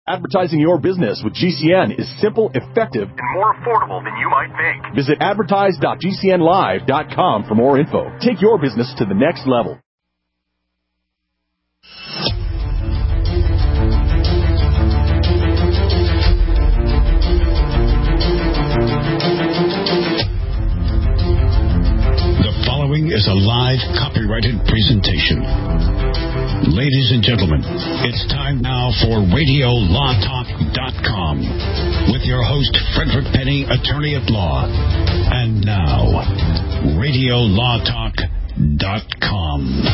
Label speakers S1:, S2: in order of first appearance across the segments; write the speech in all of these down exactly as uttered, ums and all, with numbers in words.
S1: Advertising your business with G C N is simple, effective, and more affordable than you might think. Visit advertise dot g c n live dot com for more info. Take your business to the next level.
S2: The following is a live copyrighted presentation. Ladies and gentlemen, it's time now for radio law talk dot com with your host, Frederick Penny, attorney at law. And now, radio law talk dot com.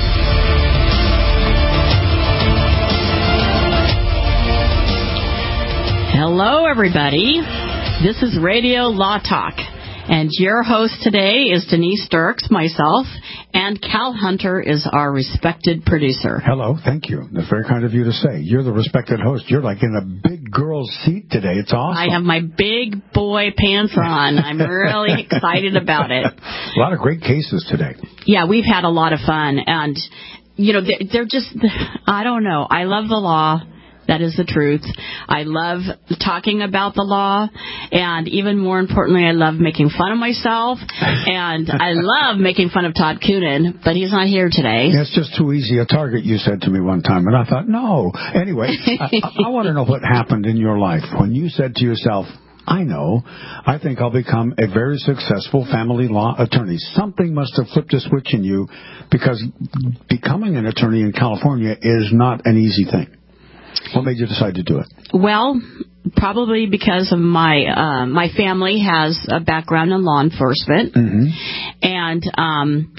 S3: Hello, everybody. This is Radio Law Talk. And your host today is Denise Dirks, myself, and Cal Hunter is our respected producer.
S4: Hello, thank you. That's very kind of you to say. You're the respected host. You're like in a big girl's seat today. It's awesome.
S3: I have my big boy pants on. I'm really excited about it.
S4: A lot of great cases today.
S3: Yeah, we've had a lot of fun. And, you know, they're, they're just, I don't know. I love the law. That is the truth. I love talking about the law, and even more importantly, I love making fun of myself, and I love making fun of Todd Coonan, but he's not here today.
S4: That's just too easy a target, you said to me one time, and I thought, no. Anyway, I, I, I want to know what happened in your life when you said to yourself, I know, I think I'll become a very successful family law attorney. Something must have flipped a switch in you, because becoming an attorney in California is not an easy thing. What made you decide to do it?
S3: Well, probably because of my uh, my family has a background in law enforcement, mm-hmm. and um,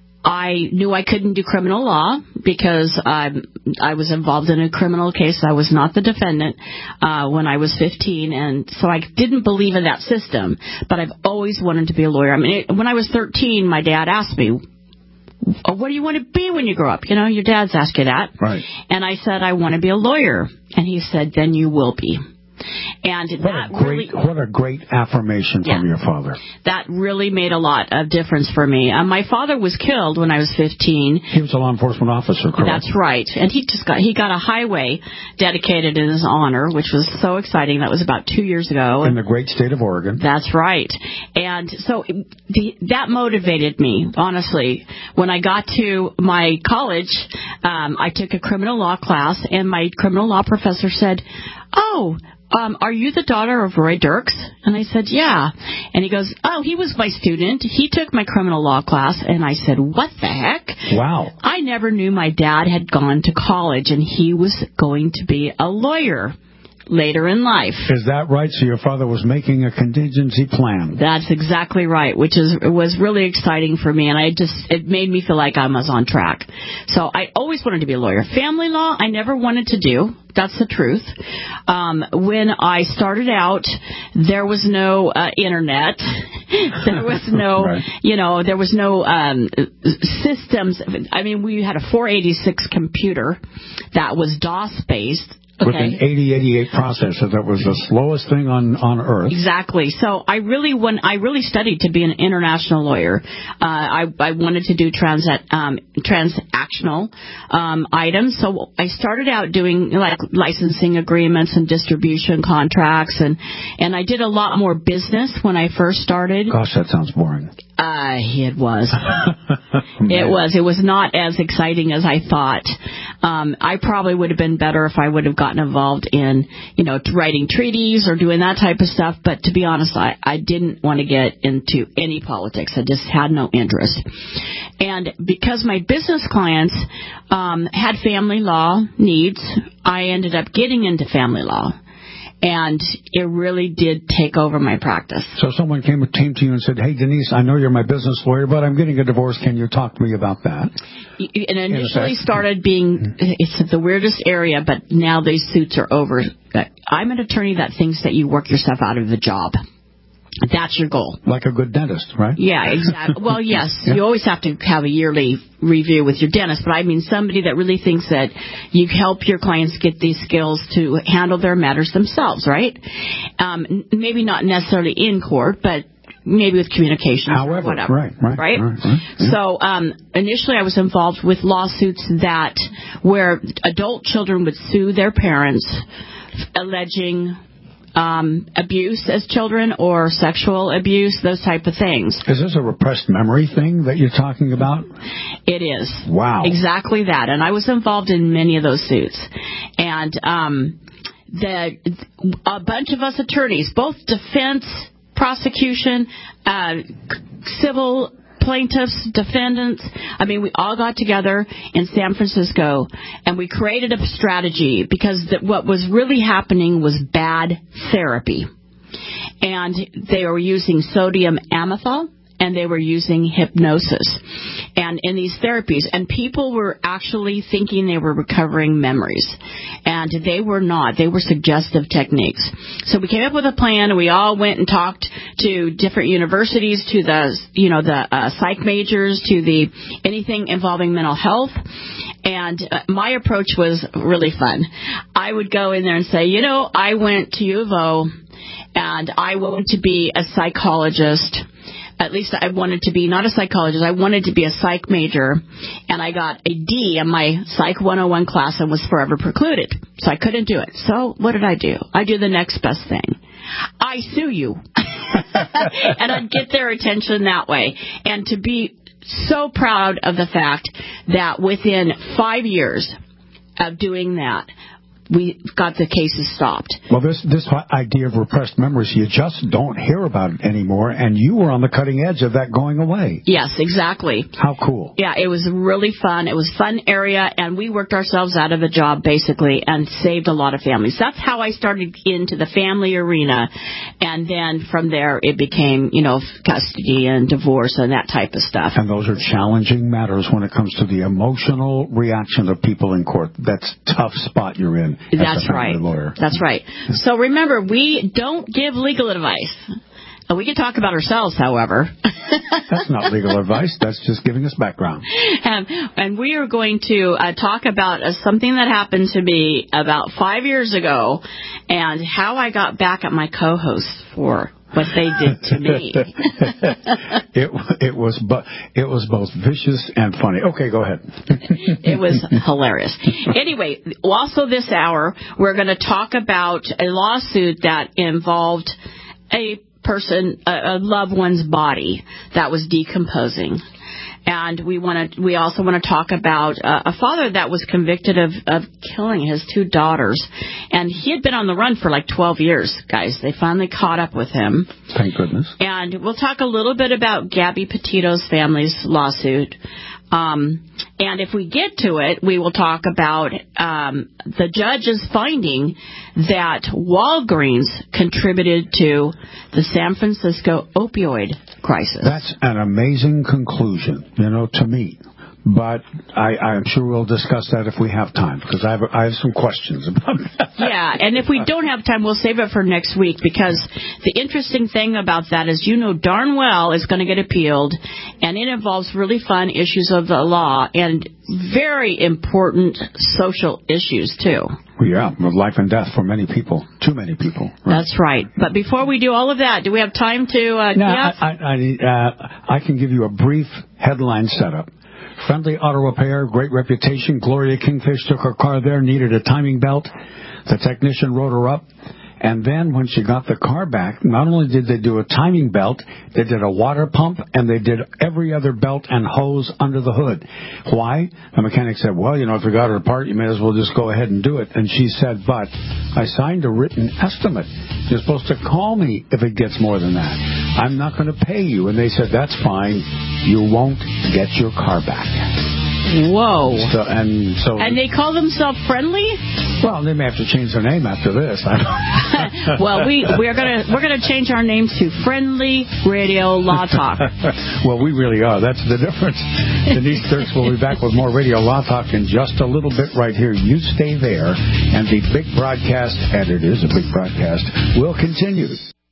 S3: I knew I couldn't do criminal law because I I was involved in a criminal case. I was not the defendant uh, when I was fifteen, and so I didn't believe in that system. But I've always wanted to be a lawyer. I mean, it, when I was thirteen, my dad asked me, oh, what do you want to be when you grow up? You know, your dad's asked you that.
S4: Right.
S3: And I said, I want to be a lawyer. And he said, then you will be. And
S4: what
S3: that
S4: a great,
S3: really,
S4: what a great affirmation
S3: yeah,
S4: from your father.
S3: That really made a lot of difference for me. Uh, my father was killed when I was fifteen.
S4: He was a law enforcement officer, correct?
S3: That's right. And he just got he got a highway dedicated in his honor, which was so exciting. That was about two years ago.
S4: In the great state of Oregon.
S3: That's right. And so the, that motivated me, honestly. When I got to my college, um, I took a criminal law class, and my criminal law professor said, oh, Um, are you the daughter of Roy Dirks? And I said, yeah. And he goes, oh, he was my student. He took my criminal law class. And I said, what the heck?
S4: Wow.
S3: I never knew my dad had gone to college and he was going to be a lawyer later in life.
S4: Is that right? So your father was making a contingency plan.
S3: That's exactly right, which is was really exciting for me, and I just it made me feel like I was on track. So I always wanted to be a lawyer. Family law, I never wanted to do. That's the truth. Um, when I started out, there was no uh, internet. There was no, right. you know, there was no um, systems. I mean, we had a four eighty-six computer that was DOS based. Okay.
S4: With an eighty eighty-eight processor that was the slowest thing on, on earth.
S3: Exactly. So I really when I really studied to be an international lawyer. Uh, I, I wanted to do trans, um, transactional um, items. So I started out doing like licensing agreements and distribution contracts, and, and I did a lot more business when I first started.
S4: Gosh, that sounds boring.
S3: Uh, it was. it was. It was not as exciting as I thought. Um, I probably would have been better if I would have gotten involved in, you know, writing treaties or doing that type of stuff. But to be honest, I, I didn't want to get into any politics. I just had no interest. And because my business clients um, had family law needs, I ended up getting into family law. And it really did take over my practice.
S4: So someone came, came to you and said, hey, Denise, I know you're my business lawyer, but I'm getting a divorce. Can you talk to me about that?
S3: It initially started being, it's the weirdest area, but now these suits are over. I'm an attorney that thinks that you work yourself out of the job. That's your goal.
S4: Like a good dentist, right?
S3: Yeah, exactly. Well, yes,
S4: yeah.
S3: You always have to have a yearly review with your dentist, but I mean somebody that really thinks that you help your clients get these skills to handle their matters themselves, right? Um, maybe not necessarily in court, but maybe with communication
S4: However,
S3: or whatever.
S4: Right, right,
S3: right?
S4: right, right yeah.
S3: So um, initially I was involved with lawsuits that where adult children would sue their parents alleging um, abuse as children or sexual abuse, those type of things.
S4: Is this a repressed memory thing that you're talking about?
S3: It is.
S4: Wow.
S3: Exactly that. And I was involved in many of those suits. And um, the a bunch of us attorneys, both defense, prosecution, uh, civil plaintiffs, defendants, I mean, we all got together in San Francisco and we created a strategy because the, what was really happening was bad therapy. And they were using sodium amytal and they were using hypnosis and in these therapies. And people were actually thinking they were recovering memories. And they were not. They were suggestive techniques. So we came up with a plan, and we all went and talked to different universities, to the, you know, the uh, psych majors, to the anything involving mental health. And uh, my approach was really fun. I would go in there and say, you know, I went to U of O, and I wanted to be a psychologist. At least I wanted to be, not a psychologist, I wanted to be a psych major, and I got a D in my Psych one oh one class and was forever precluded. So I couldn't do it. So what did I do? I do the next best thing. I sue you. And I'd get their attention that way. And to be so proud of the fact that within five years of doing that, we got the cases stopped.
S4: Well, this this idea of repressed memories, you just don't hear about it anymore, and you were on the cutting edge of that going away.
S3: Yes, exactly.
S4: How cool.
S3: Yeah, it was really fun. It was a fun area, and we worked ourselves out of a job, basically, and saved a lot of families. That's how I started into the family arena, and then from there it became, you know, custody and divorce and that type of stuff.
S4: And those are challenging matters when it comes to the emotional reaction of people in court. That's a tough spot you're in.
S3: That's right.
S4: Lawyer.
S3: That's right. So remember, we don't give legal advice. We can talk about ourselves, however.
S4: That's not legal advice. That's just giving us background.
S3: And, and we are going to uh, talk about uh, something that happened to me about five years ago and how I got back at my co-hosts for what they did to me.
S4: it it was but it was both vicious and funny. Okay, go ahead.
S3: It was hilarious. Anyway, also this hour we're going to talk about a lawsuit that involved a person, a, a loved one's body that was decomposing. And we want to. We also want to talk about uh, a father that was convicted of, of killing his two daughters, and he had been on the run for like twelve years. Guys, they finally caught up with him.
S4: Thank goodness.
S3: And we'll talk a little bit about Gabby Petito's family's lawsuit. Um, and if we get to it, we will talk about um, the judge's finding that Walgreens contributed to the San Francisco opioid crisis.
S4: That's an amazing conclusion, you know, to me. But I, I'm sure we'll discuss that if we have time, because I have, I have some questions about that.
S3: Yeah, and if we don't have time, we'll save it for next week, because the interesting thing about that is you know darn well it's going to get appealed, and it involves really fun issues of the law and very important social issues, too.
S4: Well, yeah, with life and death for many people, too many people.
S3: Right? That's right. But before we do all of that, do we have time to... Uh,
S4: no,
S3: yeah?
S4: I, I, I, uh, I can give you a brief headline setup. Friendly auto repair, great reputation. Gloria Kingfish took her car there, needed a timing belt. The technician wrote her up. And then when she got the car back, not only did they do a timing belt, they did a water pump, and they did every other belt and hose under the hood. Why? The mechanic said, well, you know, if you got her apart, you may as well just go ahead and do it. And she said, but I signed a written estimate. You're supposed to call me if it gets more than that. I'm not going to pay you. And they said, that's fine. You won't get your car back.
S3: Whoa.
S4: So, and so,
S3: and they call themselves Friendly?
S4: Well, they may have to change their name after this. I don't
S3: well, we we're gonna we're gonna change our names to Friendly Radio Law Talk.
S4: Well, we really are. That's the difference. Denise Dirks will be back with more Radio Law Talk in just a little bit right here. You stay there, and the big broadcast, and it is a big broadcast, will continue.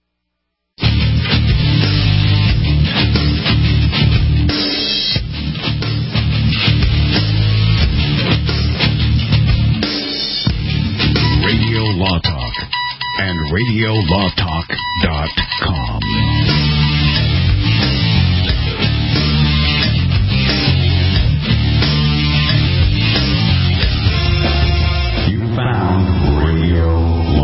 S2: Law Talk and radio law talk dot com. You found Radio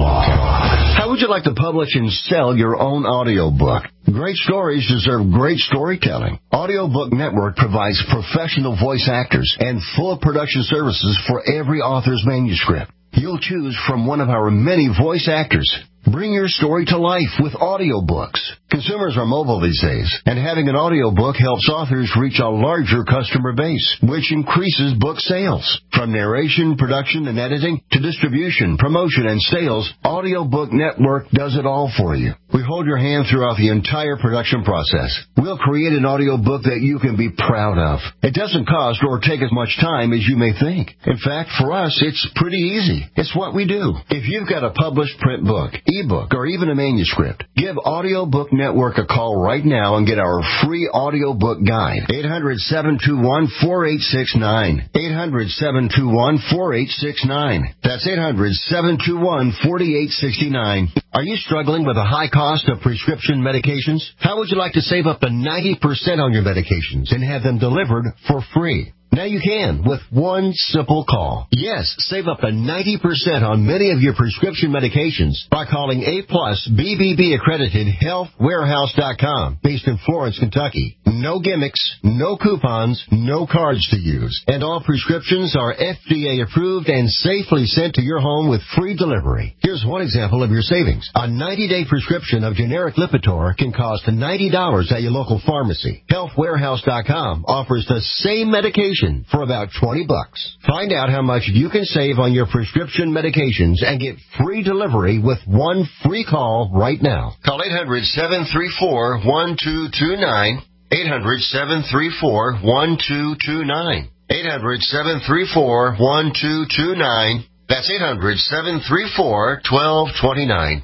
S5: would you like to publish and sell your own audiobook? Great stories deserve great storytelling. Audiobook Network provides professional voice actors and full production services for every author's manuscript. You'll choose from one of our many voice actors. Bring your story to life with audiobooks. Consumers are mobile these days, and having an audiobook helps authors reach a larger customer base, which increases book sales. From narration, production, and editing to distribution, promotion, and sales, Audiobook Network does it all for you. We hold your hand throughout the entire production process. We'll create an audiobook that you can be proud of. It doesn't cost or take as much time as you may think. In fact, for us, it's pretty easy. It's what we do. If you've got a published print book, ebook, or even a manuscript, give Audiobook Network a call right now and get our free audiobook guide. eight hundred, seven two one, four eight six nine. eight hundred, seven two one, four eight six nine. That's eight hundred, seven two one, four eight six nine. Are you struggling with a high cost of prescription medications? How would you like to save up to ninety percent on your medications and have them delivered for free? Now you can with one simple call. Yes, save up to ninety percent on many of your prescription medications by calling A-plus B B B accredited health warehouse dot com, based in Florence, Kentucky. No gimmicks, no coupons, no cards to use. And all prescriptions are F D A approved and safely sent to your home with free delivery. Here's one example of your savings. A ninety-day prescription of generic Lipitor can cost ninety dollars at your local pharmacy. health warehouse dot com offers the same medication for about twenty bucks. Find out how much you can save on your prescription medications and get free delivery with one free call right now. Call eight hundred, seven three four, one two two nine. eight hundred, seven three four, one two two nine. eight hundred, seven three four, one two two nine. That's eight hundred, seven three four, one two two nine.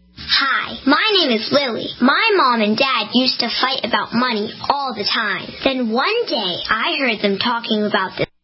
S6: Hi, my name is Lily. My mom and dad used to fight about money all the time. Then one day, I heard them talking about this.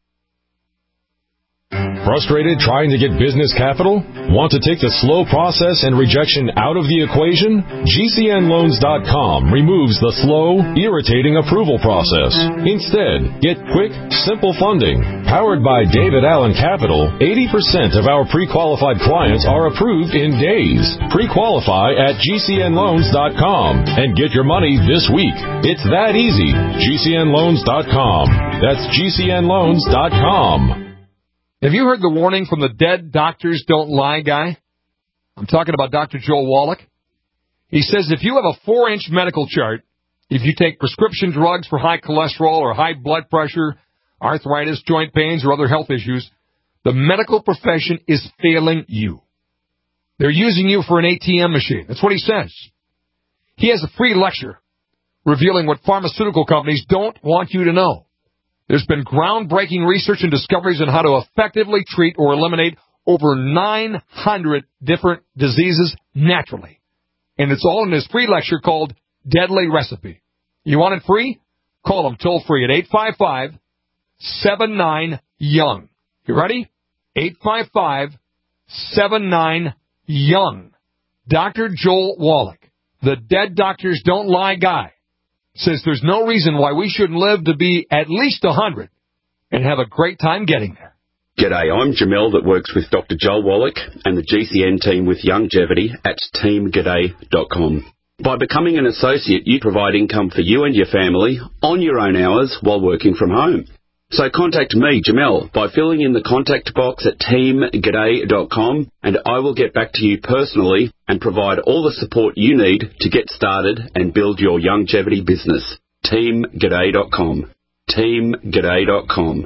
S7: Frustrated trying to get business capital? Want to take the slow process and rejection out of the equation? G C N loans dot com removes the slow, irritating approval process. Instead, get quick, simple funding. Powered by David Allen Capital, eighty percent of our pre-qualified clients are approved in days. Pre-qualify at G C N loans dot com and get your money this week. It's that easy. G C N loans dot com. That's G C N loans dot com.
S8: Have you heard the warning from the Dead Doctors Don't Lie guy? I'm talking about Doctor Joel Wallach. He says if you have a four-inch medical chart, if you take prescription drugs for high cholesterol or high blood pressure, arthritis, joint pains, or other health issues, the medical profession is failing you. They're using you for an A T M machine. That's what he says. He has a free lecture revealing what pharmaceutical companies don't want you to know. There's been groundbreaking research and discoveries on how to effectively treat or eliminate over nine hundred different diseases naturally. And it's all in this free lecture called Deadly Recipe. You want it free? Call them toll free at eight five five, seven nine, young. You ready? eight five five, seven nine, young. Doctor Joel Wallach, the Dead Doctors Don't Lie guy, says there's no reason why we shouldn't live to be at least one hundred and have a great time getting there.
S9: G'day, I'm Jamel that works with Doctor Joel Wallach and the G C N team with Longevity at team g'day dot com. By becoming an associate, you provide income for you and your family on your own hours while working from home. So contact me, Jamel, by filling in the contact box at team g'day dot com, and I will get back to you personally and provide all the support you need to get started and build your longevity business. team g'day dot com. team g'day dot com.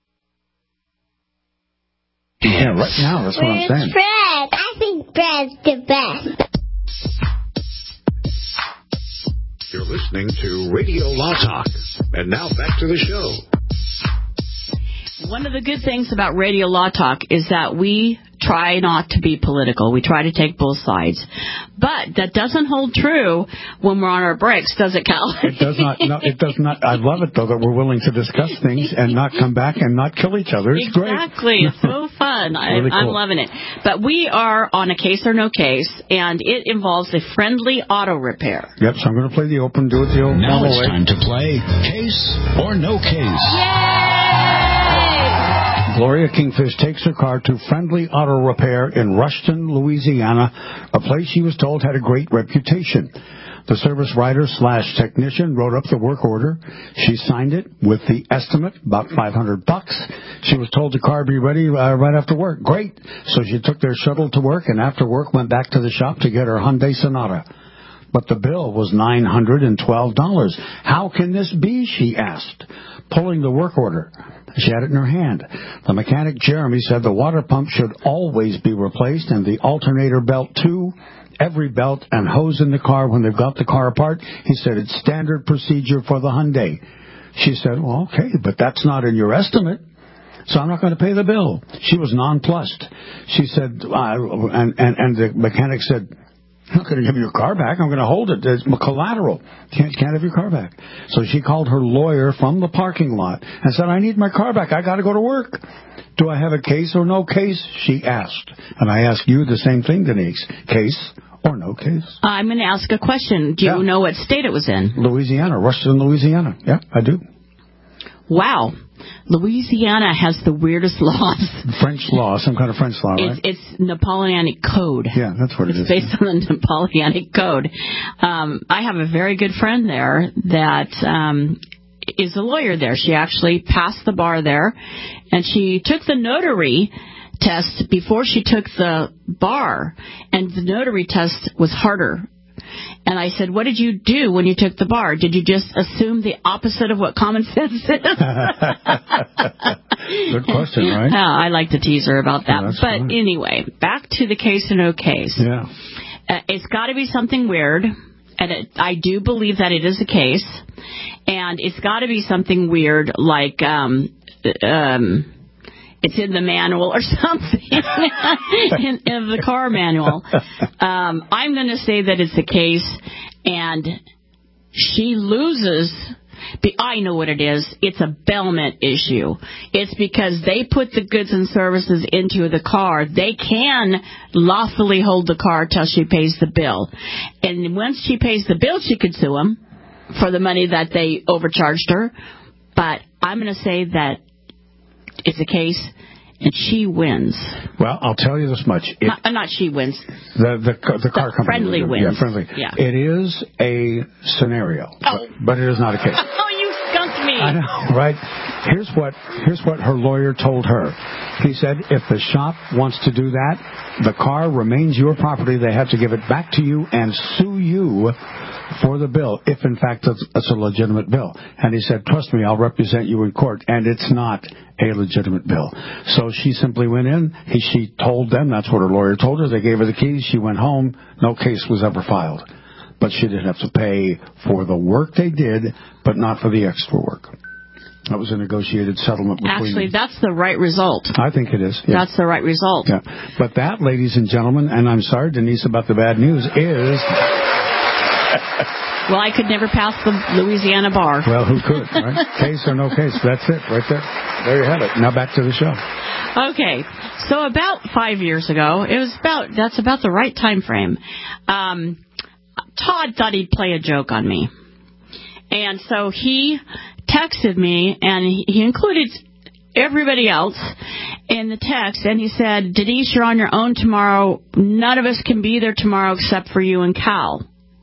S4: Yeah, right now, that's what I'm saying.
S6: Fred? I think Fred's the best.
S2: You're listening to Radio Law Talk. And now back to the show.
S3: One of the good things about Radio Law Talk is that we try not to be political. We try to take both sides. But that doesn't hold true when we're on our breaks, does it, Cal?
S4: It does not. No, it does not. I love it, though, that we're willing to discuss things and not come back and not kill each other. It's
S3: exactly.
S4: great.
S3: It's so fun.
S4: Really
S3: I,
S4: cool.
S3: I'm loving it. But we are on a case or no case, and it involves a friendly auto repair.
S4: Yep, so I'm going to play the open, do it the old
S2: Now
S4: normal
S2: it's
S4: way.
S2: time to play Case or No Case.
S3: Yay!
S4: Gloria Kingfish takes her car to Friendly Auto Repair in Rushton, Louisiana, a place she was told had a great reputation. The service writer slash technician wrote up the work order. She signed it with the estimate, about five hundred bucks. She was told the car would be ready uh, right after work. Great. So she took their shuttle to work, and after work went back to the shop to get her Hyundai Sonata. But the bill was nine hundred twelve dollars. How can this be, she asked, pulling the work order. She had it in her hand. The mechanic, Jeremy, said the water pump should always be replaced, and the alternator belt, too. Every belt and hose in the car when they've got the car apart. He said it's standard procedure for the Hyundai. She said, well, okay, but that's not in your estimate, so I'm not going to pay the bill. She was nonplussed. She said, uh, and, and, and the mechanic said, I'm not going to give you your car back. I'm going to hold it. It's collateral. Can't, can't have your car back. So she called her lawyer from the parking lot and said, I need my car back. I got to go to work. Do I have a case or no case? She asked. And I ask you the same thing, Denise. Case or no case?
S3: I'm going to ask a question. Do you
S4: yeah.
S3: know what state it was in?
S4: Louisiana. Rushton, Louisiana. Yeah, I do.
S3: Wow. Louisiana has the weirdest laws.
S4: French law, some kind of French law, right?
S3: It's, it's Napoleonic Code.
S4: Yeah, that's what it
S3: it's
S4: is.
S3: It's based yeah. on the Napoleonic Code. Um, I have a very good friend there that um, is a lawyer there. She actually passed the bar there, and she took the notary test before she took the bar, and the notary test was harder. And I said, what did you do when you took the bar? Did you just assume the opposite of what common sense is?
S4: Good question, right?
S3: Uh, I like to tease her about that.
S4: Yeah,
S3: but
S4: fine.
S3: Anyway, back to the case or no case.
S4: Yeah.
S3: Uh, it's got to be something weird. And it, I do believe that it is a case. And it's got to be something weird like... Um, um, it's in the manual or something, in, in the car manual. Um, I'm going to say that it's a case, and she loses. I know what it is. It's a bailment issue. It's because they put the goods and services into the car. They can lawfully hold the car till she pays the bill. And once she pays the bill, she could sue them for the money that they overcharged her. But I'm going to say that it's a case, and she wins.
S4: Well, I'll tell you this much. It,
S3: not, not she wins.
S4: The the, the car
S3: the
S4: company.
S3: Friendly wins.
S4: Yeah, Friendly.
S3: Yeah.
S4: It is a scenario,
S3: oh.
S4: but, but it is not a case.
S3: Oh, you skunked me.
S4: I know, right? Here's what here's what her lawyer told her. He said, if the shop wants to do that, the car remains your property. They have to give it back to you and sue you for the bill, if in fact it's, it's a legitimate bill. And he said, trust me, I'll represent you in court. And it's not a legitimate bill. So she simply went in. He, she told them, that's what her lawyer told her. They gave her the keys. She went home. No case was ever filed. But she didn't have to pay for the work they did, but not for the extra work. That was a negotiated settlement between
S3: Actually,
S4: them.
S3: that's the right result.
S4: I think it is. Yeah.
S3: That's the right result.
S4: Yeah. But that, ladies and gentlemen, and I'm sorry, Denise, about the bad news, is...
S3: Well, I could never pass the Louisiana bar.
S4: Well, who could, right? Case or no case. That's it, right there. There you have it. Now back to the show.
S3: Okay. So about five years ago, it was about, that's about the right time frame, um, Todd thought he'd play a joke on me. And so he texted me, and he included everybody else in the text, and he said, Denise, you're on your own tomorrow. None of us can be there tomorrow except for you and Cal.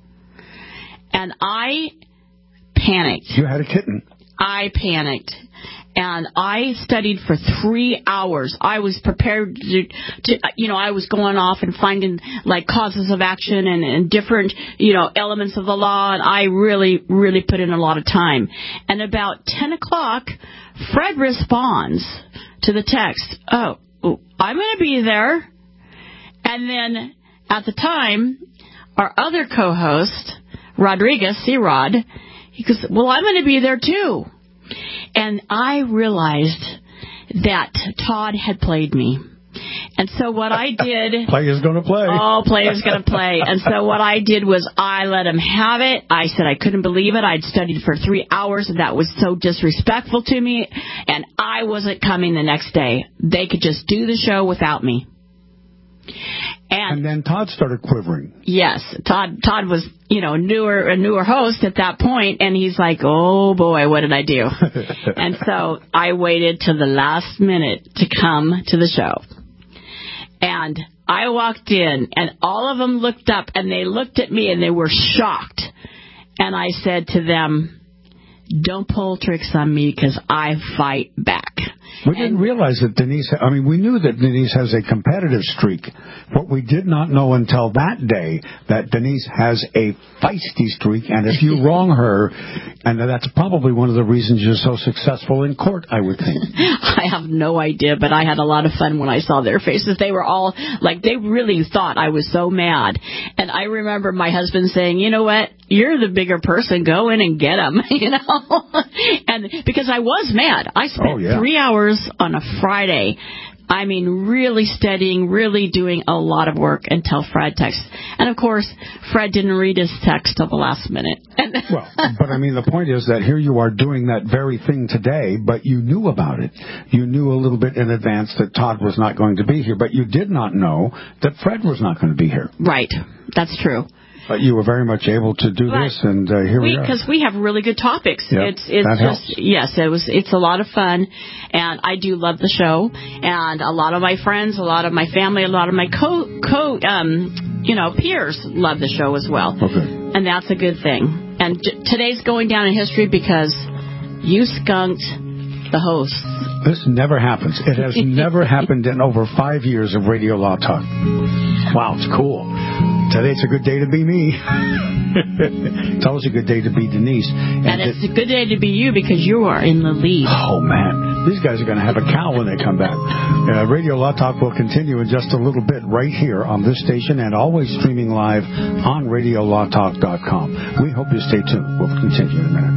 S3: And I panicked.
S4: You had a kitten.
S3: I panicked. And I studied for three hours. I was prepared to, to you know, I was going off and finding, like, causes of action and, and different, you know, elements of the law. And I really, really put in a lot of time. And about ten o'clock, Fred responds to the text, oh, I'm going to be there. And then at the time, our other co-host, Rodriguez, C-Rod, he goes, well, I'm going to be there too. And I realized that Todd had played me. And so what I did...
S4: Play is going to play.
S3: Oh, play is going to play. And so what I did was I let him have it. I said I couldn't believe it. I'd studied for three hours, and that was so disrespectful to me. And I wasn't coming the next day. They could just do the show without me. And,
S4: and then Todd started quivering.
S3: Yes, Todd. Todd was, you know, newer a newer host at that point, and he's like, "Oh boy, what did I do?" And so I waited to the last minute to come to the show, and I walked in, and all of them looked up, and they looked at me, and they were shocked. And I said to them, "Don't pull tricks on me, because I fight back."
S4: We didn't realize that Denise, I mean, we knew that Denise has a competitive streak. What we did not know until that day, that Denise has a feisty streak, and if you wrong her, and that's probably one of the reasons you're so successful in court, I would think.
S3: I have no idea, but I had a lot of fun when I saw their faces. They were all, like, they really thought I was so mad. And I remember my husband saying, "You know what? You're the bigger person. Go in and get him," you know? And because I was mad. I spent
S4: oh, yeah.
S3: three hours on a Friday. I mean, really studying, really doing a lot of work until Fred texted. And, of course, Fred didn't read his text till the last minute.
S4: Well, but, I mean, the point is that here you are doing that very thing today, but you knew about it. You knew a little bit in advance that Todd was not going to be here, but you did not know that Fred was not going to be here.
S3: Right. That's true.
S4: But you were very much able to do
S3: but
S4: this, and uh, here we, we are.
S3: Because we have really good topics.
S4: Yep,
S3: it's it's
S4: that
S3: just
S4: helps.
S3: yes, it was it's a lot of fun, and I do love the show. And a lot of my friends, a lot of my family, a lot of my co co um you know peers love the show as well.
S4: Okay.
S3: And that's a good thing. And t- today's going down in history because you skunked the host.
S4: This never happens. It has never happened in over five years of Radio Law Talk. Wow, it's cool. Today's a good day to be me. It's always a good day to be Denise.
S3: And, and it's it, a good day to be you because you are in the lead.
S4: Oh, man. These guys are going to have a cow when they come back. Uh, Radio Law Talk will continue in just a little bit right here on this station and always streaming live on radio law talk dot com. We hope you stay tuned. We'll continue in a minute.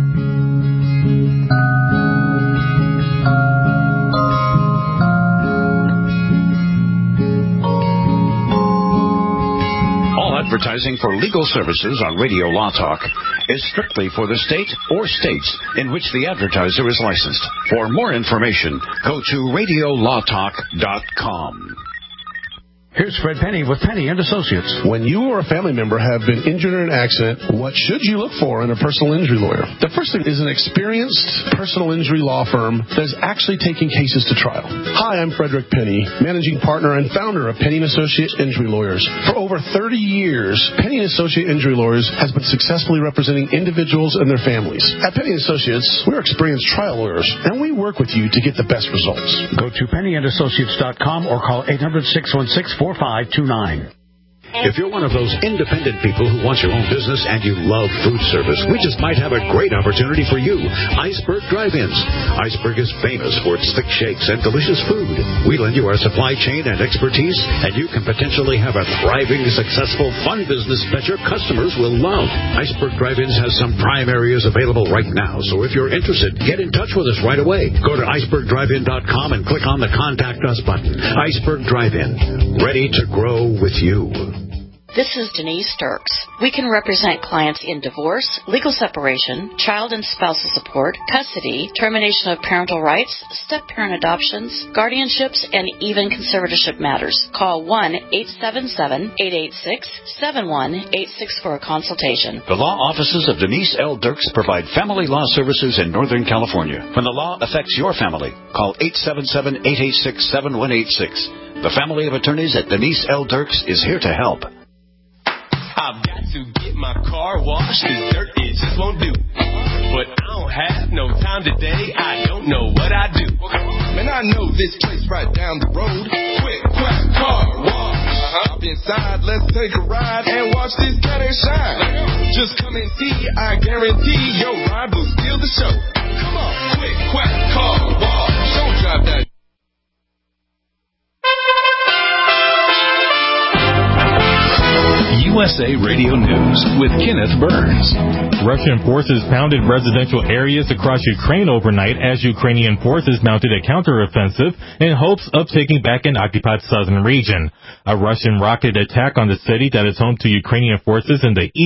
S2: Advertising for legal services on Radio Law Talk is strictly for the state or states in which the advertiser is licensed. For more information, go to radio law talk dot com.
S10: Here's Fred Penny with Penny and Associates.
S11: When you or a family member have been injured in an accident, what should you look for in a personal injury lawyer? The first thing is an experienced personal injury law firm that is actually taking cases to trial. Hi, I'm Frederick Penny, managing partner and founder of Penny and Associates Injury Lawyers. For over thirty years, Penny and Associates Injury Lawyers has been successfully representing individuals and their families. At Penny and Associates, we're experienced trial lawyers, and we work with you to get the best results.
S10: Go to penny and associates dot com or call eight hundred, six one six, four five two nine.
S2: If you're one of those independent people who wants your own business and you love food service, we just might have a great opportunity for you. Iceberg Drive-Ins. Iceberg is famous for its thick shakes and delicious food. We lend you our supply chain and expertise, and you can potentially have a thriving, successful, fun business that your customers will love. Iceberg Drive-Ins has some prime areas available right now, so if you're interested, get in touch with us right away. Go to iceberg drive in dot com and click on the Contact Us button. Iceberg Drive-In, ready to grow with you.
S12: This is Denise Sturks. We can represent clients in divorce, legal separation, child and spousal support, custody, termination of parental rights, step-parent adoptions, guardianships, and even conservatorship matters. Call one eight seven seven, eight eight six, seven one eight six for a consultation.
S2: The law offices of Denise L. Dirks provide family law services in Northern California. When the law affects your family, call eight seven seven, eight eight six, seven one eight six. The family of attorneys at Denise L. Dirks is here to help.
S13: I've got to get my car washed, the dirt it just won't do. But I don't have no time today, I don't know what I do. Man, I know this place right down the road. Quick, quack, car wash. Uh-huh. Hop inside, let's take a ride and watch this cat shine. Just come and see, I guarantee your ride will steal the show. Come on, quick, quack, car wash. Don't drive that.
S14: U S A Radio News with Kenneth Burns.
S15: Russian forces pounded residential areas across Ukraine overnight as Ukrainian forces mounted a counteroffensive in hopes of taking back an occupied southern region. A Russian rocket attack on the city that is home to Ukrainian forces in the east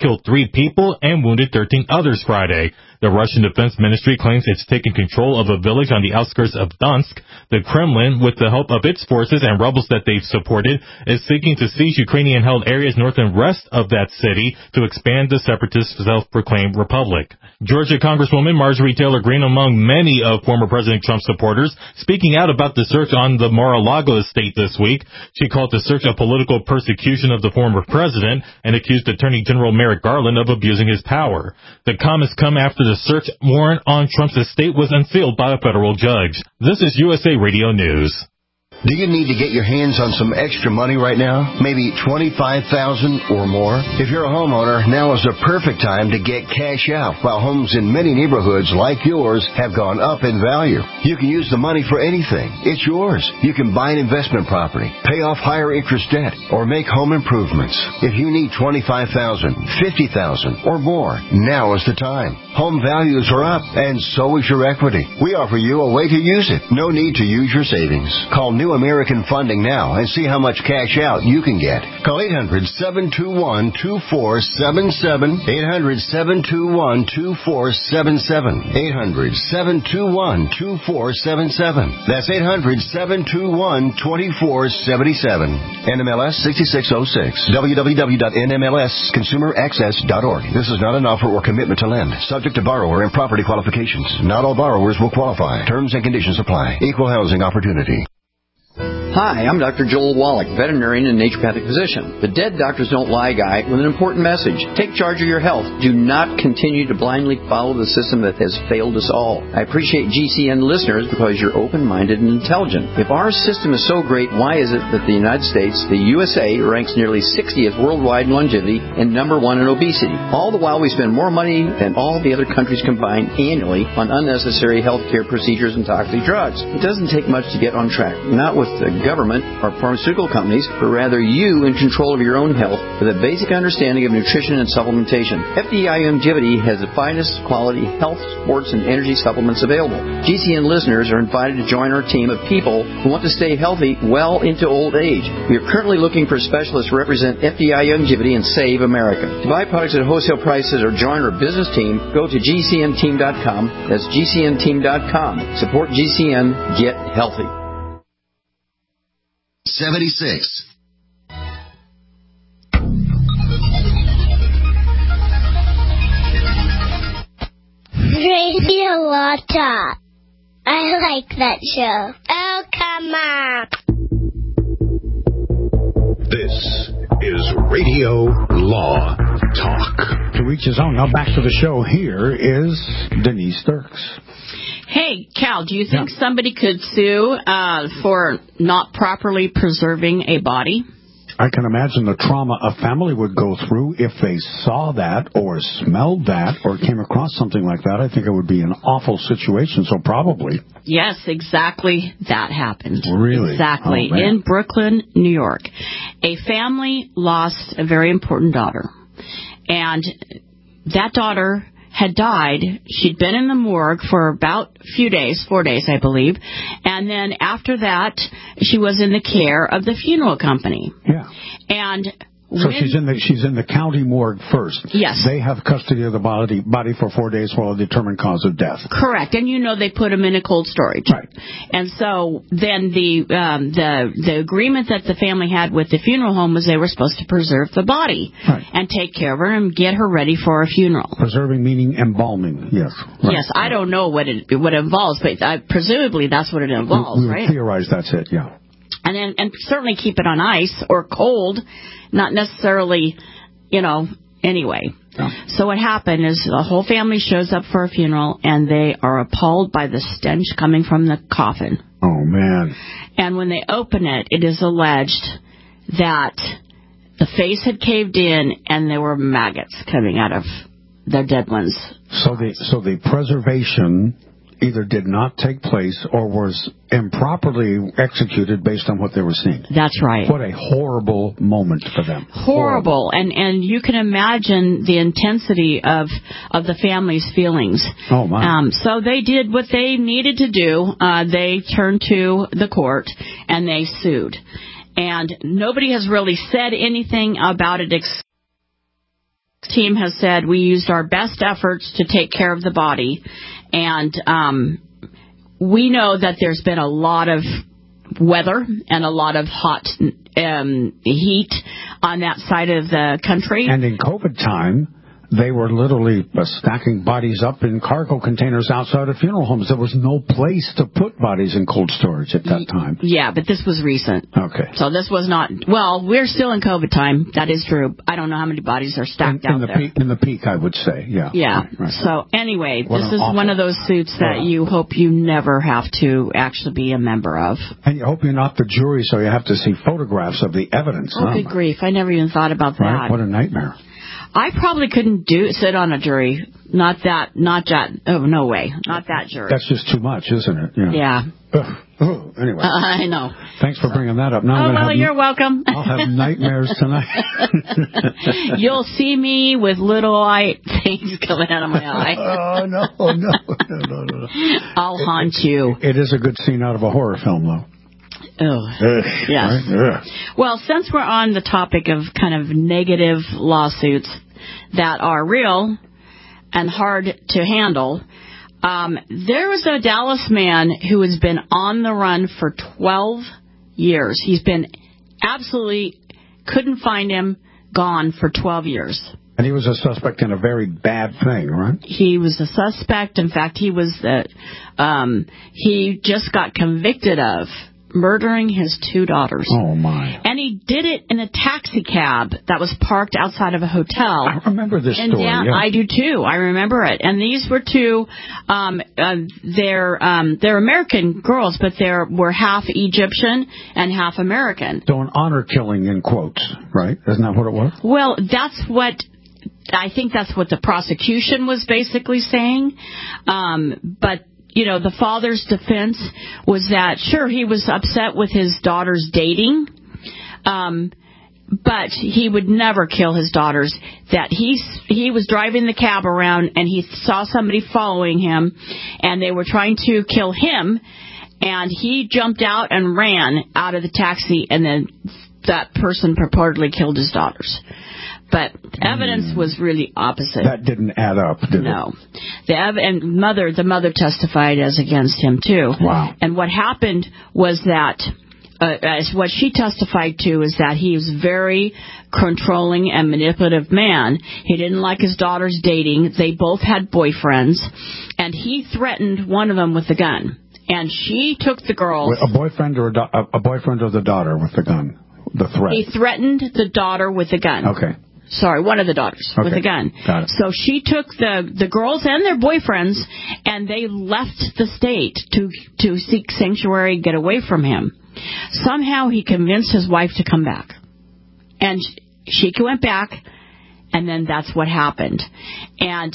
S15: killed three people and wounded thirteen others Friday. The Russian Defense Ministry claims it's taken control of a village on the outskirts of Donetsk. The Kremlin, with the help of its forces and rebels that they've supported, is seeking to seize Ukrainian-held areas north and west of that city to expand the separatist self-proclaimed republic. Georgia Congresswoman Marjorie Taylor Greene, among many of former President Trump's supporters, speaking out about the search on the Mar-a-Lago estate this week. She called the search a political persecution of the former president and accused Attorney General Merrick Garland of abusing his power. The comments come after the search warrant on Trump's estate was unsealed by a federal judge. This is U S A Radio News.
S5: Do you need to get your hands on some extra money right now? Maybe twenty-five thousand dollars or more? If you're a homeowner, now is the perfect time to get cash out. While homes in many neighborhoods like yours have gone up in value, you can use the money for anything. It's yours. You can buy an investment property, pay off higher interest debt, or make home improvements. If you need twenty-five thousand dollars, fifty thousand dollars, or more, now is the time. Home values are up, and so is your equity. We offer you a way to use it. No need to use your savings. Call New American Funding now and see how much cash out you can get. Call eight hundred, seven two one, two four seven seven, eight hundred, seven two one, two four seven seven, eight hundred, seven two one, two four seven seven. That's eight hundred, seven two one, two four seven seven. N M L S sixty-six oh six. w w w dot n m l s consumer access dot org. This is not an offer or commitment to lend. Subject to borrower and property qualifications. Not all borrowers will qualify. Terms and conditions apply. Equal housing opportunity.
S16: Hi, I'm Doctor Joel Wallach, veterinarian and naturopathic physician, the Dead Doctors Don't Lie guy with an important message. Take charge of your health. Do not continue to blindly follow the system that has failed us all. I appreciate G C N listeners because you're open-minded and intelligent. If our system is so great, why is it that the United States, the U S A, ranks nearly sixtieth worldwide in longevity and number one in obesity? All the while we spend more money than all the other countries combined annually on unnecessary health care procedures and toxic drugs. It doesn't take much to get on track. Not with the government or pharmaceutical companies, but rather you in control of your own health with a basic understanding of nutrition and supplementation. F D I Longevity has the finest quality health, sports, and energy supplements available. G C N listeners are invited to join our team of people who want to stay healthy well into old age. We are currently looking for specialists to represent F D I Longevity and Save America. To buy products at wholesale prices or join our business team, go to G C N team dot com. That's G C N team dot com. Support G C N. Get healthy.
S5: seventy-six.
S6: Radio Law Talk. I like that show. Oh, come on.
S2: This is Radio Law Talk.
S4: To reach his own. Now back to the show. Here is Denise Dirks.
S3: Hey, Cal, do you think
S4: yeah.
S3: somebody could sue uh, for not properly preserving a body?
S4: I can imagine the trauma a family would go through if they saw that or smelled that or came across something like that. I think it would be an awful situation, so probably.
S3: Yes, exactly that happened.
S4: Really?
S3: Exactly.
S4: Oh,
S3: in Brooklyn, New York. A family lost a very important daughter. And that daughter had died. She'd been in the morgue for about a few days, four days, I believe. And then after that, she was in the care of the funeral company.
S4: Yeah.
S3: And
S4: So
S3: when,
S4: she's in the she's in the county morgue first.
S3: Yes.
S4: They have custody of the body body for four days while they determine cause of death.
S3: Correct, and you know they put them in a cold storage.
S4: Right.
S3: And so then the um, the the agreement that the family had with the funeral home was they were supposed to preserve the body
S4: right.
S3: and take care of her and get her ready for a funeral.
S4: Preserving meaning embalming. Yes. Right.
S3: Yes, I don't know what it what it involves, but uh, presumably that's what it involves,
S4: we, we
S3: right?
S4: Theorize that's it. Yeah.
S3: And then and certainly keep it on ice or cold. Not necessarily, you know, anyway.
S4: Yeah.
S3: So what happened is the whole family shows up for a funeral, and they are appalled by the stench coming from the coffin.
S4: Oh, man.
S3: And when they open it, it is alleged that the face had caved in, and there were maggots coming out of the dead ones.
S4: So the, so the preservation either did not take place or was improperly executed based on what they were seeing.
S3: That's right.
S4: What a horrible moment for them.
S3: Horrible. horrible. And and you can imagine the intensity of of the family's feelings.
S4: Oh, my.
S3: Um, so they did what they needed to do. Uh, they turned to the court and they sued. And nobody has really said anything about it ex- team has said we used our best efforts to take care of the body, and um, we know that there's been a lot of weather and a lot of hot um, heat on that side of the country.
S4: And in COVID time, they were literally uh, stacking bodies up in cargo containers outside of funeral homes. There was no place to put bodies in cold storage at that time.
S3: Yeah, but this was recent.
S4: Okay.
S3: So this was not, well, we're still in COVID time. That is true. I don't know how many bodies are stacked
S4: in, in
S3: out
S4: the
S3: there.
S4: Peak, in the peak, I would say, yeah.
S3: Yeah.
S4: Right, right.
S3: So anyway,
S4: What
S3: this
S4: an
S3: is
S4: awful-
S3: one of those suits that you hope you never have to actually be a member of.
S4: And you hope you're not the jury, so you have to see photographs of the evidence.
S3: Oh,
S4: huh?
S3: good grief. I never even thought about that.
S4: Right? What a nightmare.
S3: I probably couldn't do sit on a jury. Not that, not that, oh, no way. Not that jury.
S4: That's just too much, isn't it? Yeah.
S3: Yeah.
S4: Ugh. Ugh. Anyway.
S3: Uh, I know.
S4: Thanks for bringing that up. Now
S3: Oh,
S4: I'm
S3: well,
S4: have,
S3: you're welcome.
S4: I'll have nightmares tonight.
S3: You'll see me with little eye things coming out of my eye.
S4: Oh, no, no, no, no, no.
S3: I'll haunt you.
S4: It is a good scene out of a horror film, though.
S3: Oh,
S4: Ugh,
S3: yes.
S4: right? Ugh.
S3: Well, since we're on the topic of kind of negative lawsuits that are real and hard to handle, um, there was a Dallas man who has been on the run for twelve years. He's been absolutely, couldn't find him, gone for twelve years.
S4: And he was a suspect in a very bad thing, right?
S3: He was a suspect. In fact, he was the, um, he just got convicted of murdering his two daughters.
S4: Oh, my.
S3: And he did it in a taxi cab that was parked outside of a hotel.
S4: I remember this
S3: And
S4: story,
S3: down,
S4: yeah.
S3: I do, too. I remember it. And these were two, um, uh, they're, um, they're American girls, but they were half Egyptian and half American.
S4: So an honor killing in quotes, right? Isn't that what it was?
S3: Well, that's what... I think that's what the prosecution was basically saying. Um, but, you know, the father's defense was that, sure, he was upset with his daughter's dating, um, but he would never kill his daughters. That he, he was driving the cab around and he saw somebody following him and they were trying to kill him, and he jumped out and ran out of the taxi, and then that person purportedly killed his daughters. But evidence was really opposite.
S4: That didn't add up, did it?
S3: No. The ev- and mother, the mother testified as against him too.
S4: Wow.
S3: And what happened was that, uh, as what she testified to is that he was very controlling and manipulative man. He didn't like his daughters dating. They both had boyfriends, and he threatened one of them with a gun. And she took the girls.
S4: A boyfriend or a, do- a boyfriend or the daughter with the gun? The threat.
S3: He threatened the daughter with a gun.
S4: Okay.
S3: Sorry, one of the daughters
S4: Okay.
S3: with a gun.
S4: Got it.
S3: So she took the, the girls and their boyfriends, and they left the state to to seek sanctuary, get away from him. Somehow he convinced his wife to come back. And she went back, and then that's what happened. And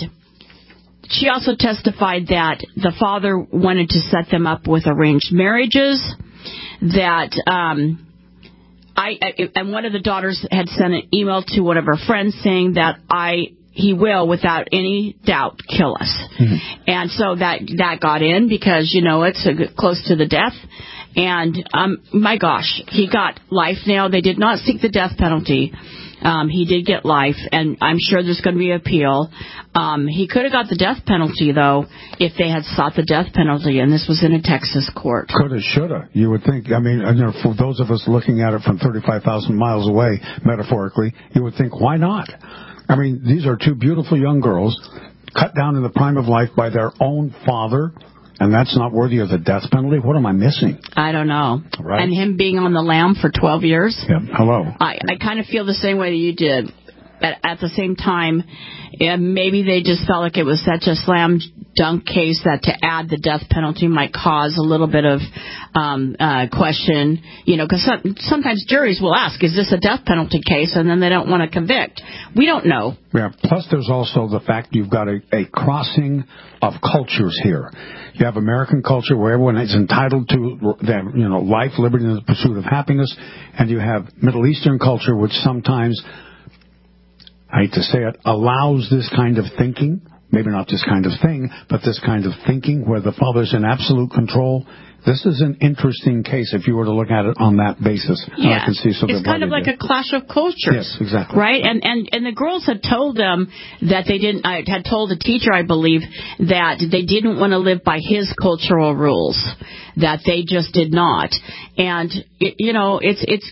S3: she also testified that the father wanted to set them up with arranged marriages, that... um I, and one of the daughters had sent an email to one of her friends saying that I he will, without any doubt, kill us. Mm-hmm. And so that that got in because, you know, it's a, close to the death. And, um, my gosh, he got life now. They did not seek the death penalty. Um, he did get life, and I'm sure there's going to be appeal. Um, he could have got the death penalty, though, if they had sought the death penalty, and this was in a Texas court.
S4: Coulda, shoulda. You would think. I mean, you know, for those of us looking at it from thirty-five thousand miles away, metaphorically, you would think, why not? I mean, these are two beautiful young girls cut down in the prime of life by their own father, and that's not worthy of the death penalty? What am I missing?
S3: I don't know.
S4: Right.
S3: And him being on the lam for twelve years?
S4: Yeah. Hello.
S3: I, I kind of feel the same way that you did. But at the same time, yeah, maybe they just felt like it was such a slam dunk case that to add the death penalty might cause a little bit of um, uh, question. You know, because some, sometimes juries will ask, is this a death penalty case? And then they don't want to convict. We don't know.
S4: Yeah. Plus, there's also the fact you've got a, a crossing of cultures here. You have American culture where everyone is entitled to their, you know, life, liberty, and the pursuit of happiness, and you have Middle Eastern culture, which sometimes, I hate to say it, allows this kind of thinking, maybe not this kind of thing, but this kind of thinking where the father's in absolute control. This is an interesting case if you were to look at it on that basis.
S3: Yeah.
S4: I can see so
S3: it's kind of like
S4: did.
S3: a clash of cultures.
S4: Yes, exactly.
S3: Right? And, and and the girls had told them that they didn't, I had told the teacher, I believe, that they didn't want to live by his cultural rules, that they just did not. And, it, you know, it's, it's,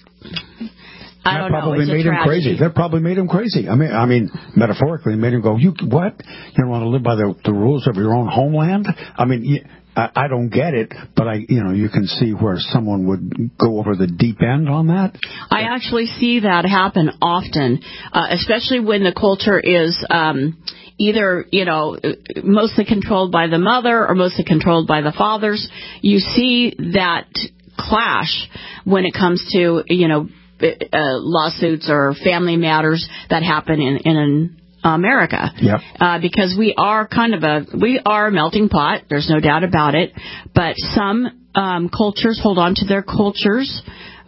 S3: I don't
S4: that probably
S3: know, it's
S4: made him crazy. That probably made him crazy. I mean, I mean, metaphorically, made him go, "You what? You don't want to live by the, the rules of your own homeland?" I mean, you, I, I don't get it, but I, you know, you can see where someone would go over the deep end on that.
S3: I actually see that happen often, uh, especially when the culture is um, either, you know, mostly controlled by the mother or mostly controlled by the fathers. You see that clash when it comes to, you know, Uh, lawsuits or family matters that happen in, in America.
S4: Yep.
S3: Uh, because we are kind of a, we are a melting pot, there's no doubt about it, but some um, cultures hold on to their cultures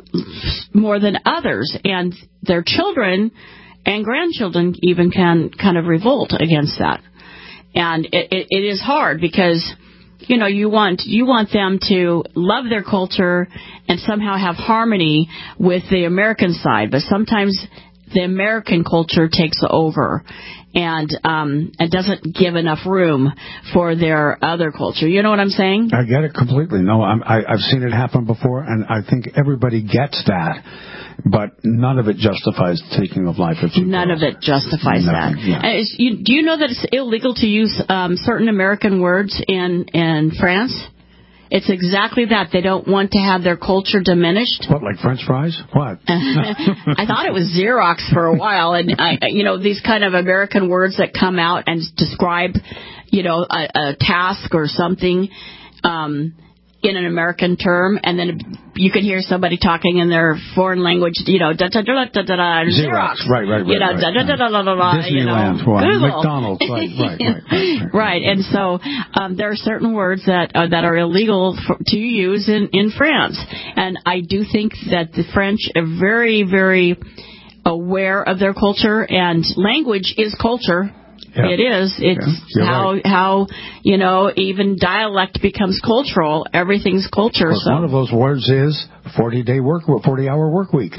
S3: more than others, and their children and grandchildren even can kind of revolt against that. And it, it, it is hard because, you know, you want you want them to love their culture and somehow have harmony with the American side, but sometimes the American culture takes over and um, it doesn't give enough room for their other culture. You know what I'm saying?
S4: I get it completely. No, I'm, I, I've seen it happen before, and I think everybody gets that. But none of it justifies taking of life. If you
S3: none of it justifies
S4: Nothing,
S3: that.
S4: Yeah.
S3: And is, you, do you know that it's illegal to use um, certain American words in, in France? It's exactly that. They don't want to have their culture diminished.
S4: What, like French fries? What?
S3: I thought it was Xerox for a while. And, I, you know, these kind of American words that come out and describe, you know, a, a task or something um, in an American term. And then you can hear somebody talking in their foreign language, you know, da da da da da da, Xerox.
S4: Right, right, right.
S3: You know,
S4: right,
S3: da da da da da da da, you know,
S4: Disneyland, right.
S3: Google.
S4: McDonald's, right, right, right. Right, right.
S3: Right, and so um, there are certain words that uh, that are illegal for, to use in, in France. And I do think that the French are very, very aware of their culture, and language is culture. Yeah. It is. It's yeah, how, right. how, you know, even dialect becomes cultural. Everything's culture.
S4: Well,
S3: so.
S4: One of those words is forty-day work, forty-hour work week.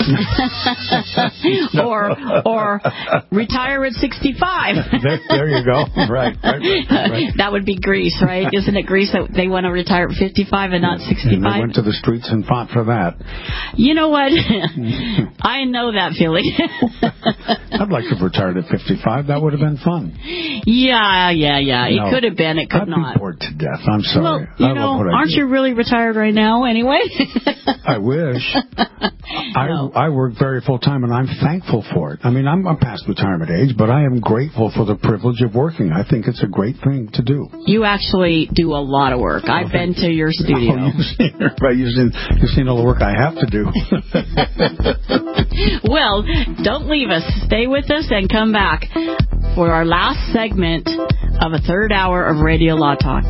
S3: or or retire at sixty-five.
S4: there, there you go. Right, right, right, right.
S3: That would be Greece, right? Isn't it Greece that they want to retire at fifty-five and not sixty-five?
S4: And they went to the streets and fought for that.
S3: You know what? I know that feeling.
S4: I'd like to have retired at fifty-five. That would have been fun.
S3: Yeah, yeah, yeah. It
S4: no,
S3: could have been. It could
S4: I'd
S3: not.
S4: I'd be bored to death. I'm sorry.
S3: Well, you
S4: I
S3: know,
S4: love what I
S3: aren't
S4: do.
S3: you really retired right now anyway?
S4: I wish.
S3: No.
S4: I, I work very full time, and I'm thankful for it. I mean, I'm, I'm past retirement age, but I am grateful for the privilege of working. I think it's a great thing to do.
S3: You actually do a lot of work. I've been to your studio.
S4: Oh, you've seen, right, you've seen, you've seen all the work I have to do.
S3: Well, don't leave us. Stay with us and come back for our last segment of a third hour of Radio Law Talk.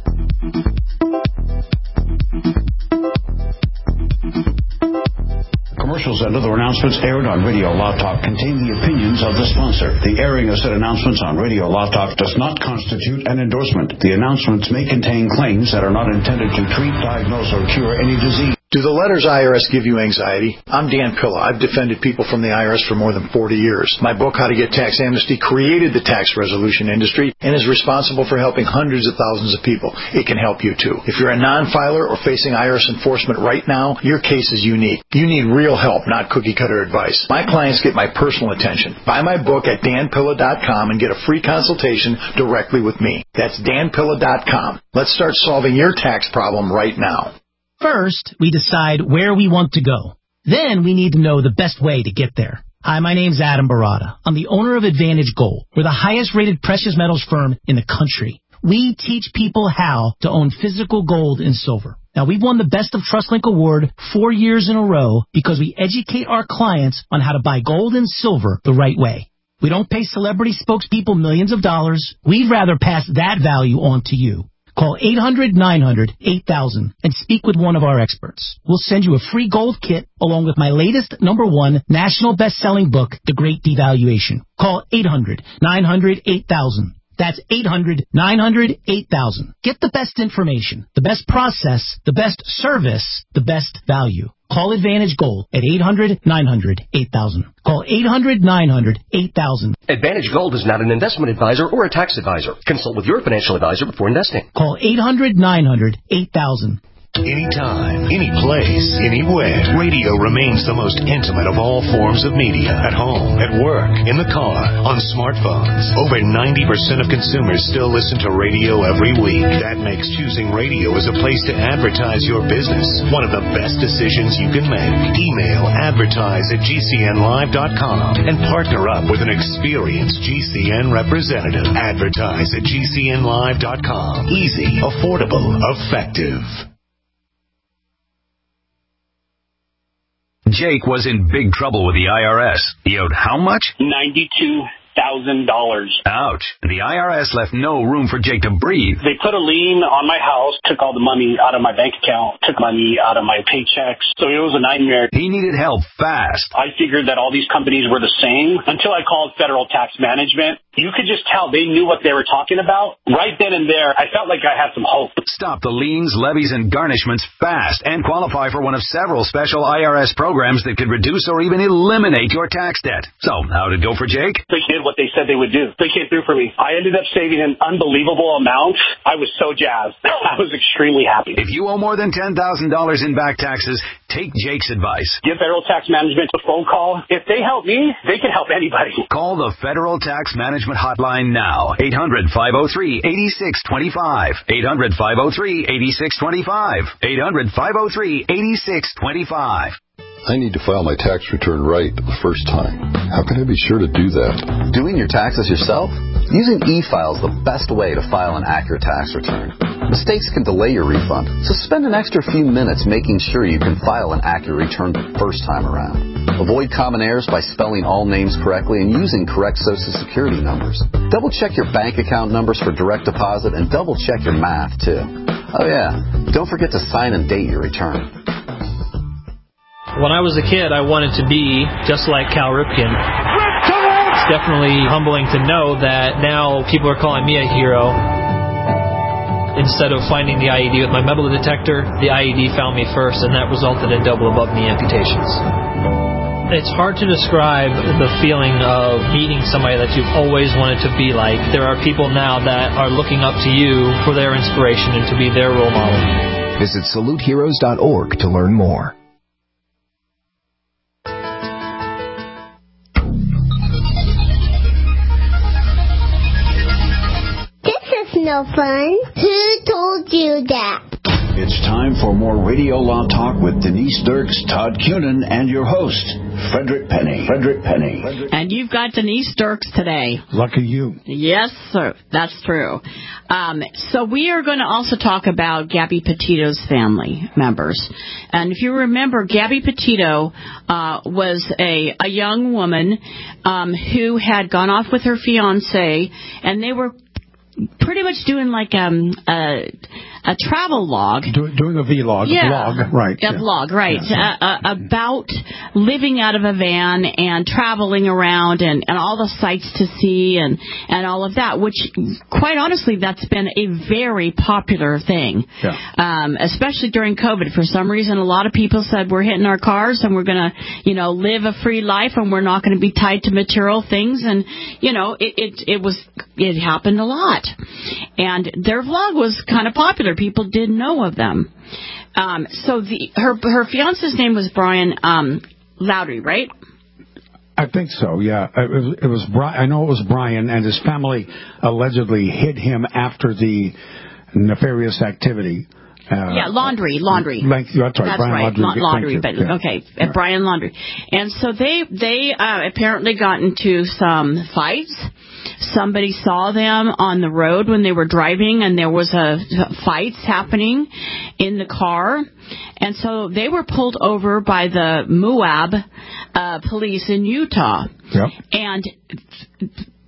S2: Commercials and other announcements aired on Radio Law Talk contain the opinions of the sponsor. The airing of said announcements on Radio Law Talk does not constitute an endorsement. The announcements may contain claims that are not intended to treat, diagnose, or cure any disease.
S17: Do the letters I R S give you anxiety? I'm Dan Pilla. I've defended people from the I R S for more than forty years. My book, How to Get Tax Amnesty, created the tax resolution industry and is responsible for helping hundreds of thousands of people. It can help you too. If you're a non-filer or facing I R S enforcement right now, your case is unique. You need real help, not cookie-cutter advice. My clients get my personal attention. Buy my book at dan pilla dot com and get a free consultation directly with me. That's dan pilla dot com. Let's start solving your tax problem right now.
S18: First, we decide where we want to go. Then we need to know the best way to get there. Hi, my name's Adam Barada. I'm the owner of Advantage Gold. We're the highest rated precious metals firm in the country. We teach people how to own physical gold and silver. Now, we've won the Best of TrustLink Award four years in a row because we educate our clients on how to buy gold and silver the right way. We don't pay celebrity spokespeople millions of dollars. We'd rather pass that value on to you. Call eight hundred nine hundred eight thousand and speak with one of our experts. We'll send you a free gold kit along with my latest number one national best-selling book, The Great Devaluation. Call eight hundred nine hundred eight thousand. That's eight hundred, nine hundred, eight thousand. Get the best information, the best process, the best service, the best value. Call Advantage Gold at eight hundred, nine hundred, eight thousand. Call eight hundred, nine hundred, eight thousand.
S19: Advantage Gold is not an investment advisor or a tax advisor. Consult with your financial advisor before investing.
S18: Call eight hundred, nine hundred, eight thousand.
S20: Anytime, any place, anywhere. Radio remains the most intimate of all forms of media. At home, at work, in the car, on smartphones. Over ninety percent of consumers still listen to radio every week. That makes choosing radio as a place to advertise your business one of the best decisions you can make. Email advertise at G C N live dot com and partner up with an experienced G C N representative. Advertise at G C N live dot com. Easy, affordable, effective.
S14: Jake was in big trouble with the I R S. He owed how much?
S21: ninety-two thousand dollars.
S14: Ouch. The I R S left no room for Jake to breathe.
S21: They put a lien on my house, took all the money out of my bank account, took money out of my paychecks. So it was a nightmare.
S14: He needed help fast.
S21: I figured that all these companies were the same until I called Federal Tax Management. You could just tell they knew what they were talking about. Right then and there, I felt like I had some hope.
S14: Stop the liens, levies, and garnishments fast and qualify for one of several special I R S programs that could reduce or even eliminate your tax debt. So, how did it go for Jake?
S21: They did what they said they would do. They came through for me. I ended up saving an unbelievable amount. I was so jazzed. I was extremely happy.
S14: If you owe more than ten thousand dollars in back taxes, take Jake's advice.
S21: Give Federal Tax Management a phone call. If they help me, they can help anybody.
S14: Call the Federal Tax Management hotline now. eight hundred, five oh three, eight six two five. eight hundred, five oh three, eight six two five. eight hundred, five oh three, eight six two five.
S22: I need to file my tax return right the first time. How can I be sure to do that?
S23: Doing your taxes yourself? Using e-file is the best way to file an accurate tax return. Mistakes can delay your refund, so spend an extra few minutes making sure you can file an accurate return the first time around. Avoid common errors by spelling all names correctly and using correct Social Security numbers. Double check your bank account numbers for direct deposit and double check your math too. Oh yeah, don't forget to sign and date your return.
S24: When I was a kid, I wanted to be just like Cal Ripken. It's definitely humbling to know that now people are calling me a hero. Instead of finding the I E D with my metal detector, the I E D found me first, and that resulted in double above knee amputations. It's hard to describe the feeling of meeting somebody that you've always wanted to be like. There are people now that are looking up to you for their inspiration and to be their role model.
S25: Visit salute heroes dot org to learn more.
S6: No fun. Who told you that?
S2: It's time for more Radio Law Talk with Denise Dirks, Todd Cunin, and your host, Frederick Penny. Frederick Penny.
S3: And you've got Denise Dirks today.
S4: Lucky you.
S3: Yes, sir. That's true. Um, so we are going to also talk about Gabby Petito's family members. And if you remember, Gabby Petito uh, was a, a young woman um, who had gone off with her fiancé, and they were pretty much doing like um, a, a travel log.
S4: Do, doing a vlog,
S3: yeah,
S4: a vlog, right.
S3: A
S4: yeah.
S3: vlog, right.
S4: Yeah.
S3: Uh, uh, about living out of a van and traveling around and, and all the sights to see and, and all of that, which, quite honestly, that's been a very popular thing,
S4: yeah.
S3: um, especially during COVID. For some reason, a lot of people said we're hitting our cars and we're going to, you know, live a free life and we're not going to be tied to material things. And, you know, it, it, it was, it happened a lot. And their vlog was kind of popular. People did know of them. Um, so the her her fiance's name was Brian um, Lowry, right?
S4: I think so. Yeah, it was. It was Brian. I know it was Brian, and his family allegedly hid him after the nefarious activity. Uh,
S3: yeah, Laundry, Laundry.
S4: Like, that's right,
S3: that's
S4: Brian
S3: right,
S4: Laundry.
S3: Laundry, but
S4: yeah.
S3: okay,
S4: yeah.
S3: Brian Laundry. And so they they uh, apparently got into some fights. Somebody saw them on the road when they were driving, and there was a fights happening in the car. And so they were pulled over by the Moab uh, police in Utah.
S4: Yep.
S3: And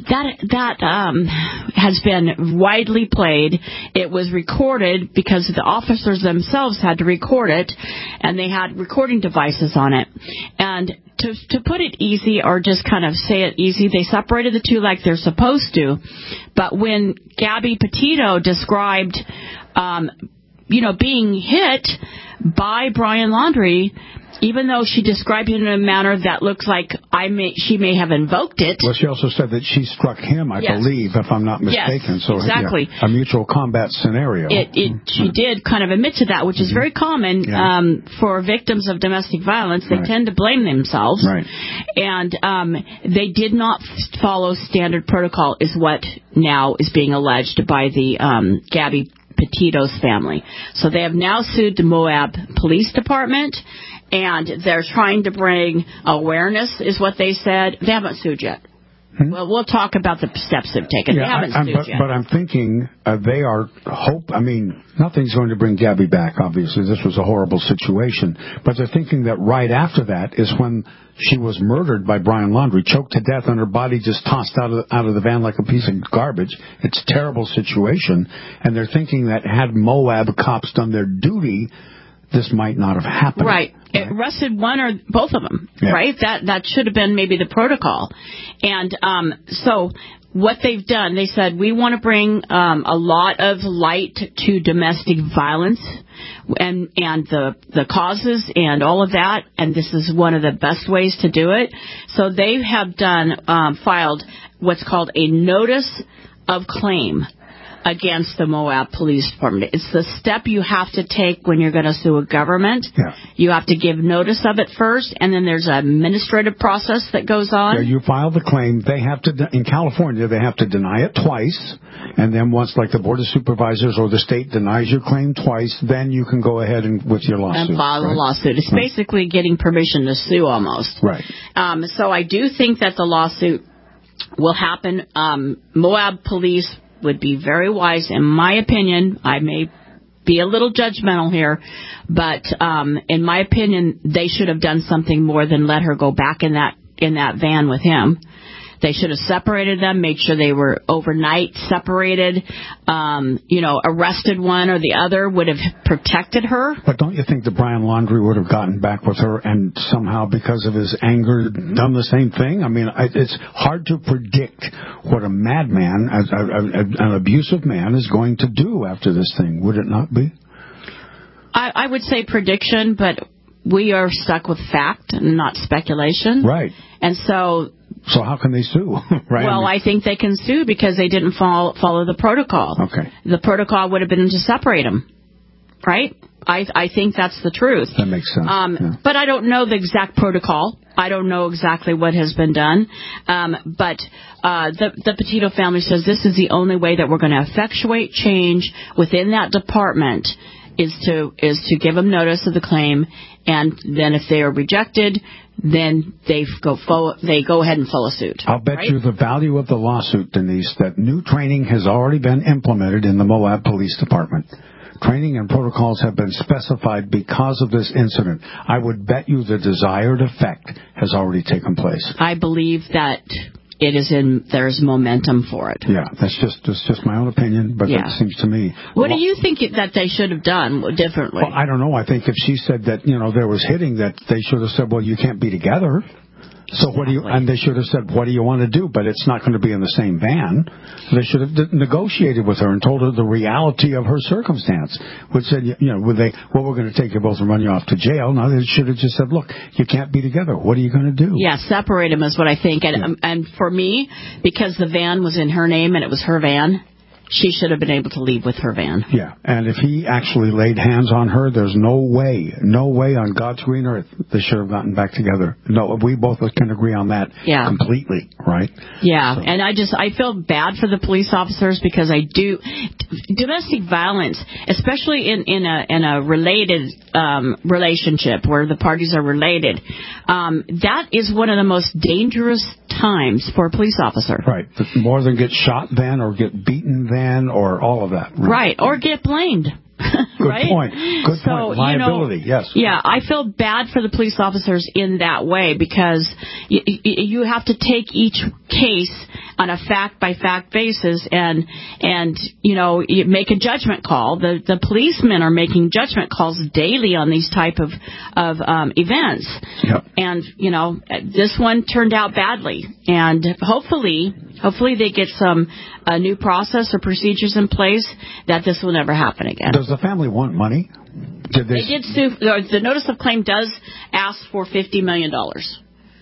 S3: that that um, has been widely played. It was recorded because the officers themselves had to record it, and they had recording devices on it. And to to put it easy, or just kind of say it easy, they separated the two like they're supposed to. But when Gabby Petito described, um, you know, being hit by Brian Laundrie, even though she described it in a manner that looks like I may, she may have invoked it.
S4: Well, she also said that she struck him, I
S3: yes.
S4: believe, if I'm not mistaken.
S3: Yes,
S4: so
S3: exactly.
S4: Yeah, a mutual combat scenario.
S3: It, it, she did kind of admit to that, which is very common yeah. um, for victims of domestic violence. They right. tend to blame themselves.
S4: Right.
S3: And um, they did not follow standard protocol, is what now is being alleged by the um, Gabby Petito's family. So they have now sued the Moab Police Department. And they're trying to bring awareness, is what they said. They haven't sued yet. Hmm? Well, we'll talk about the steps they've taken.
S4: Yeah,
S3: they haven't
S4: I,
S3: sued
S4: but,
S3: yet.
S4: But I'm thinking uh, they are hope. I mean, nothing's going to bring Gabby back, obviously. This was a horrible situation. But they're thinking that right after that is when she was murdered by Brian Laundrie, choked to death, and her body just tossed out of, out of the van like a piece of garbage. It's a terrible situation. And they're thinking that had Moab cops done their duty, this might not have happened.
S3: Right. It arrested one or both of them,
S4: yeah.
S3: right? That that should have been maybe the protocol. And um, so what they've done, they said, we want to bring um, a lot of light to domestic violence and and the the causes and all of that, and this is one of the best ways to do it. So they have done, um, filed what's called a notice of claim against the Moab Police Department. It's the step you have to take when you're going to sue a government.
S4: Yeah.
S3: You have to give notice of it first, and then there's an administrative process that goes on.
S4: Yeah, you file the claim. They have to, in California, they have to deny it twice, and then once, like the Board of Supervisors or the state denies your claim twice, then you can go ahead and with your lawsuit.
S3: And file
S4: right?
S3: a lawsuit. It's right. basically getting permission to sue almost.
S4: Right.
S3: Um, so I do think that the lawsuit will happen. Um, Moab Police would be very wise, in my opinion. I may be a little judgmental here, but um, in my opinion, they should have done something more than let her go back in that in that van with him. They should have separated them, made sure they were overnight separated, um, you know, arrested one or the other, would have protected her.
S4: But don't you think that Brian Laundrie would have gotten back with her and somehow, because of his anger, done the same thing? I mean, it's hard to predict what a madman, a, a, a, an abusive man, is going to do after this thing, would it not be?
S3: I, I would say prediction, but we are stuck with fact and not speculation.
S4: Right.
S3: And so...
S4: So how can they sue? Right?
S3: Well, I, mean, I think they can sue because they didn't follow, follow the protocol.
S4: Okay.
S3: The protocol would have been to separate them, right? I I think that's the truth.
S4: That makes sense.
S3: Um,
S4: yeah.
S3: But I don't know the exact protocol. I don't know exactly what has been done. Um, but uh, the, the Petito family says this is the only way that we're going to effectuate change within that department is to is to give them notice of the claim, and then if they are rejected, then they go follow, they go ahead and follow suit.
S4: I'll bet
S3: right?
S4: you the value of the lawsuit, Denise, that new training has already been implemented in the Moab Police Department. Training and protocols have been specified because of this incident. I would bet you the desired effect has already taken place.
S3: I believe that it is in, there's momentum for it.
S4: Yeah, that's just that's just my own opinion, but
S3: yeah.
S4: it seems to me.
S3: What well, do you think that they should have done differently?
S4: Well, I don't know. I think if she said that, you know, there was hitting, that they should have said, well, you can't be together. So what do you? And they should have said, "What do you want to do?" But it's not going to be in the same van. They should have d- negotiated with her and told her the reality of her circumstance. Which said, you know, would they? Well, we're going to take you both and run you off to jail. No, they should have just said, "Look, you can't be together. What are you going to do?"
S3: Yeah, separate them is what I think. And yeah. um, and for me, because the van was in her name and it was her van, she should have been able to leave with her van.
S4: Yeah, and if he actually laid hands on her, there's no way, no way on God's green earth they should have gotten back together. No, we both can agree on that
S3: yeah.
S4: completely, right?
S3: Yeah,
S4: so.
S3: And I just, I feel bad for the police officers because I do, domestic violence, especially in, in a in a related um, relationship where the parties are related, um, that is one of the most dangerous times for a police officer.
S4: Right, more than get shot then or get beaten then or all of that.
S3: Right, right. Or get blamed.
S4: Good
S3: right?
S4: point. Good
S3: so,
S4: point. Liability,
S3: you know,
S4: yes.
S3: Yeah, I feel bad for the police officers in that way because you, you have to take each case on a fact by fact basis, and and you know, you make a judgment call. The the policemen are making judgment calls daily on these type of of um, events,
S4: yep.
S3: and you know, this one turned out badly, and hopefully hopefully they get some uh, new process or procedures in place that this will never happen again.
S4: Does the family want money? Did they,
S3: they did sue. The notice of claim does ask for fifty million dollars,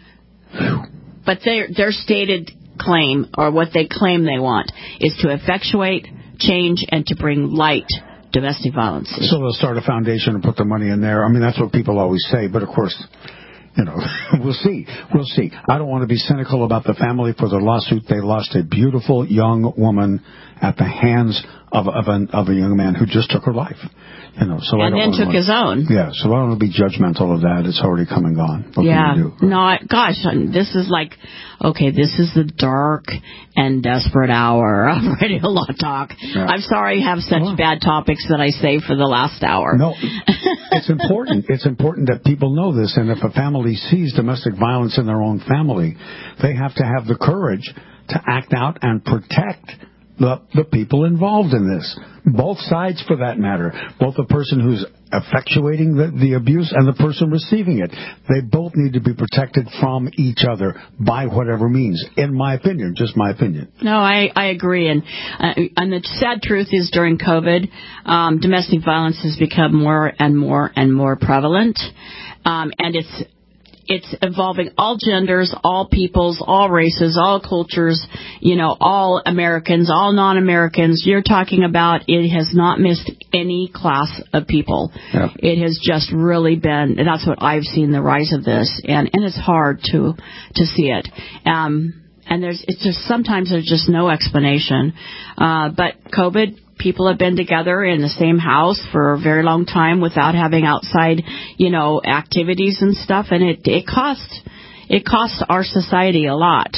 S3: but their their stated claim, or what they claim they want, is to effectuate change and to bring light domestic violence.
S4: So they'll start a foundation and put the money in there. I mean, that's what people always say, but of course, you know, we'll see. We'll see. I don't want to be cynical about the family for the lawsuit. They lost a beautiful young woman at the hands of of, an, of a young man who just took her life. You know, so
S3: and
S4: I don't
S3: then
S4: want
S3: took
S4: to,
S3: his own.
S4: Yeah, so I don't want to be judgmental of that. It's already come and gone. What
S3: yeah.
S4: can you do?
S3: No, I, gosh, this is like, okay, this is the dark and desperate hour of Radio Law Talk. Yeah. I'm sorry I have such oh. bad topics that I say for the last hour.
S4: No, it's important. It's important that people know this, and if a family sees domestic violence in their own family, they have to have the courage to act out and protect the, the people involved in this. Both sides, for that matter. Both the person who's effectuating the, the abuse and the person receiving it. They both need to be protected from each other by whatever means, in my opinion, just my opinion.
S3: No, I, I agree. And uh, and the sad truth is during COVID, um, domestic violence has become more and more and more prevalent. Um, and it's It's involving all genders, all peoples, all races, all cultures, you know, all Americans, all non-Americans. You're talking about it has not missed any class of people.
S4: Yeah.
S3: It has just really been, that's what I've seen, the rise of this. And, and it's hard to to see it. Um, and there's it's just sometimes there's just no explanation. Uh, but COVID, people have been together in the same house for a very long time without having outside, you know, activities and stuff, and it it costs it costs our society a lot.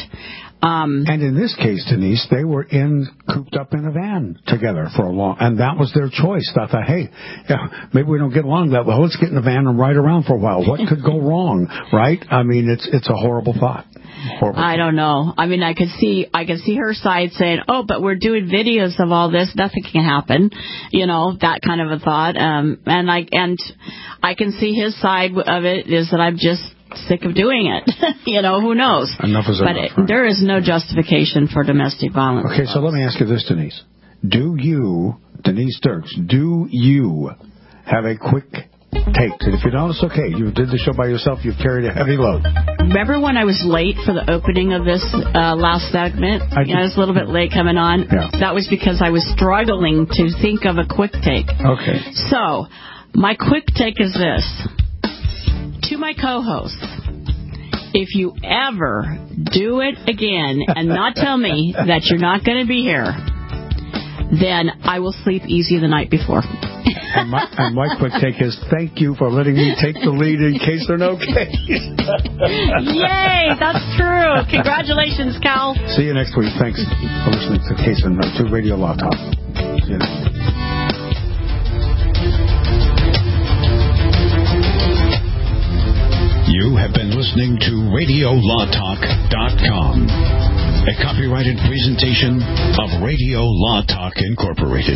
S3: Um,
S4: and in this case, Denise, they were in cooped up in a van together for a long, and that was their choice. I thought, hey, yeah, maybe we don't get along that well. Let's get in the van and ride around for a while. What could go wrong, right? I mean, it's it's a horrible thought. Horrible.
S3: I don't know. I mean, I could see I could see her side saying, "Oh, but we're doing videos of all this. Nothing can happen," you know, that kind of a thought. Um, and I and I can see his side of it is that I'm just sick of doing it. You know, who knows?
S4: Enough is
S3: but
S4: enough.
S3: But right? There is no justification for domestic violence.
S4: Okay, so let me ask you this, Denise: Do you, Denise Dirks, do you have a quick take? And if you don't, it's okay. You did the show by yourself. You've carried a heavy load.
S3: Remember when I was late for the opening of this uh, last segment? I, I was a little bit late coming on.
S4: Yeah.
S3: That was because I was struggling to think of a quick take.
S4: Okay.
S3: So, my quick take is this. To my co-hosts, if you ever do it again and not tell me that you're not going to be here, then I will sleep easy the night before.
S4: And my, and my quick take is thank you for letting me take the lead in case there are no case.
S3: Yay, that's true. Congratulations, Cal.
S4: See you next week. Thanks for listening to Case and to Radio Law Talk. See you next week.
S2: You have been listening to Radio Law Talk dot com, a copyrighted presentation of Radio Law Talk Incorporated.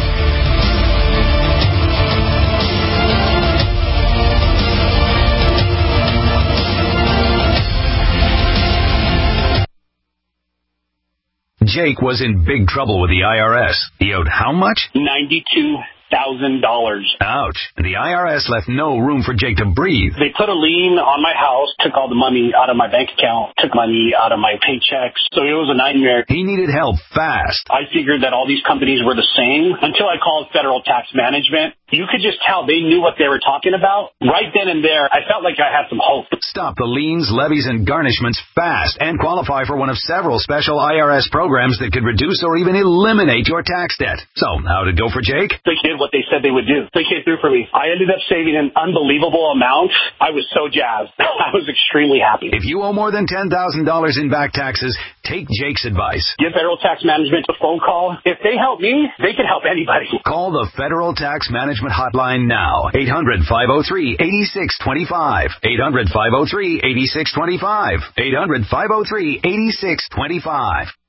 S14: Jake was in big trouble with the I R S. He owed how much?
S21: ninety-two thousand dollars.
S14: Ouch. And the I R S left no room for Jake to breathe.
S21: They put a lien on my house, took all the money out of my bank account, took money out of my paychecks. So it was a nightmare.
S14: He needed help fast.
S21: I figured that all these companies were the same until I called Federal Tax Management. You could just tell they knew what they were talking about. Right then and there, I felt like I had some hope.
S14: Stop the liens, levies, and garnishments fast and qualify for one of several special I R S programs that could reduce or even eliminate your tax debt. So, how'd it go for Jake?
S21: They did what they said they would do. They came through for me. I ended up saving an unbelievable amount. I was so jazzed. I was extremely happy.
S14: If you owe more than ten thousand dollars in back taxes, take Jake's advice.
S21: Give Federal Tax Management a phone call. If they help me, they can help anybody.
S14: Call the Federal Tax Management hotline now. eight hundred, five oh three, eight six two five. eight hundred, five oh three, eight six two five. eight hundred, five oh three, eight six two five.